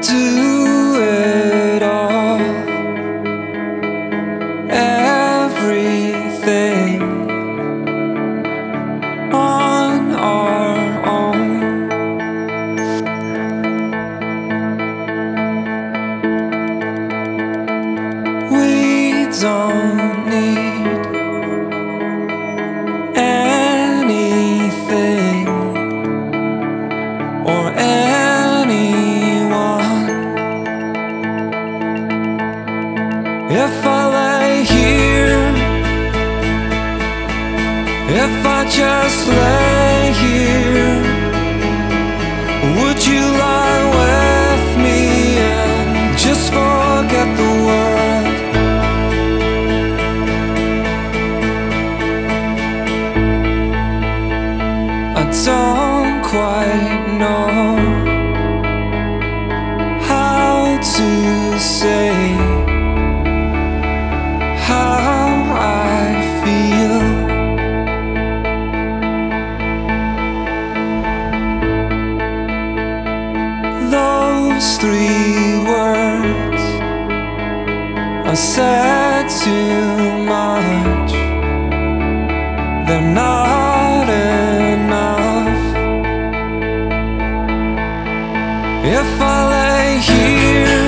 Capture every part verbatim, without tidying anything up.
do it all, everything on our own. We don't need anything or anyone. If I lay here, if I just lay here, would you lie with me and just forget the world? I don't quite know how to say how I feel. Those three words are said too much. They're not enough. If I lay here,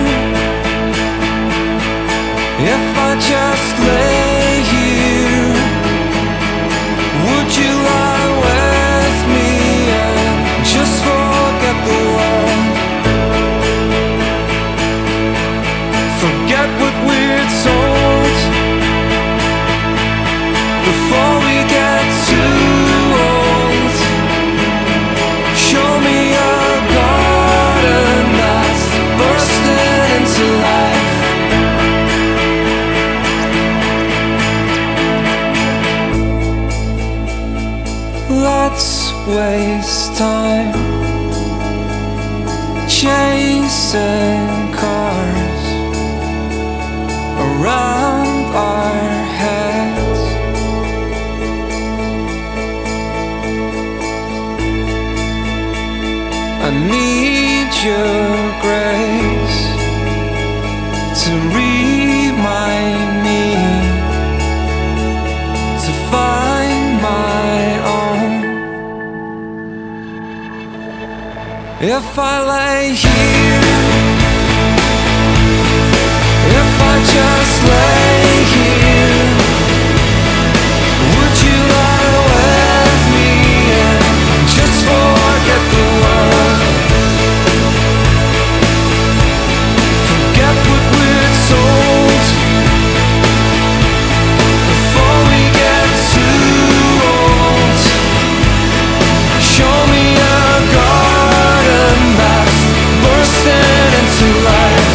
if I just lay here, would you lie with me and just forget the world? Forget what we're told before we get too old. Show me a garden that's bursting into life. Let's waste time chasing cars around our heads. I need your grace to remind me to find my own. If I lay here, if I just lay here, would you lie with me and just forget the world? Forget what we're told before we get too old. Show me a garden that's bursting into life.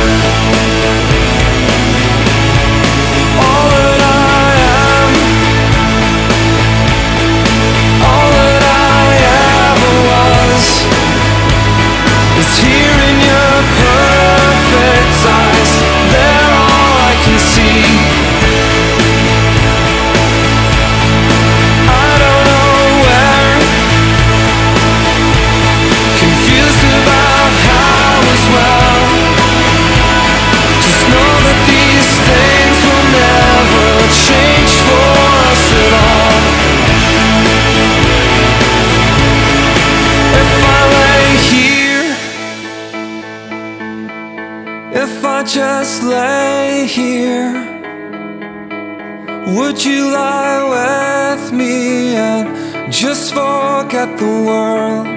All that I am, all that I ever was, is here in your perfect eyes. They're all I can see. I don't know where, confused about how as well. Just know that these things will never change for us at all. If I lay here, if I just lay here, would you lie with me and just forget the world?